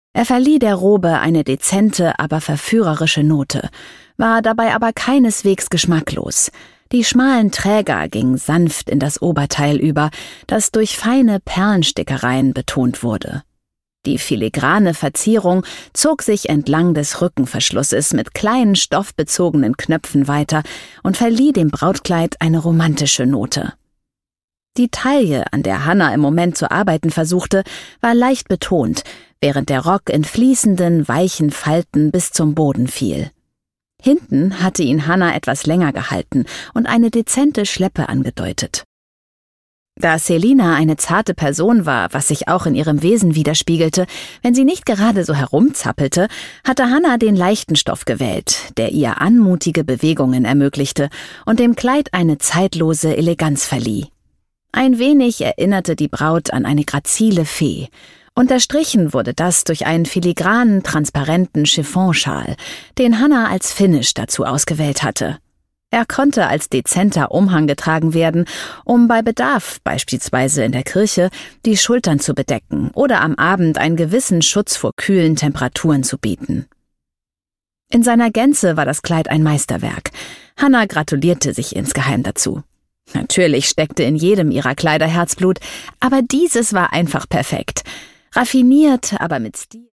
Er verlieh der Robe eine dezente, aber verführerische Note, war dabei aber keineswegs geschmacklos. Die schmalen Träger gingen sanft in das Oberteil über, das durch feine Perlenstickereien betont wurde. Die filigrane Verzierung zog sich entlang des Rückenverschlusses mit kleinen stoffbezogenen Knöpfen weiter und verlieh dem Brautkleid eine romantische Note. Die Taille, an der Hannah im Moment zu arbeiten versuchte, war leicht betont, während der Rock in fließenden, weichen Falten bis zum Boden fiel. Hinten hatte ihn Hannah etwas länger gehalten und eine dezente Schleppe angedeutet. Da Selina eine zarte Person war, was sich auch in ihrem Wesen widerspiegelte, wenn sie nicht gerade so herumzappelte, hatte Hannah den leichten Stoff gewählt, der ihr anmutige Bewegungen ermöglichte und dem Kleid eine zeitlose Eleganz verlieh. Ein wenig erinnerte die Braut an eine grazile Fee. Unterstrichen wurde das durch einen filigranen, transparenten Chiffonschal, den Hannah als Finish dazu ausgewählt hatte. Er konnte als dezenter Umhang getragen werden, um bei Bedarf, beispielsweise in der Kirche, die Schultern zu bedecken oder am Abend einen gewissen Schutz vor kühlen Temperaturen zu bieten. In seiner Gänze war das Kleid ein Meisterwerk. Hannah gratulierte sich insgeheim dazu. Natürlich steckte in jedem ihrer Kleider Herzblut, aber dieses war einfach perfekt. Raffiniert, aber mit Stil.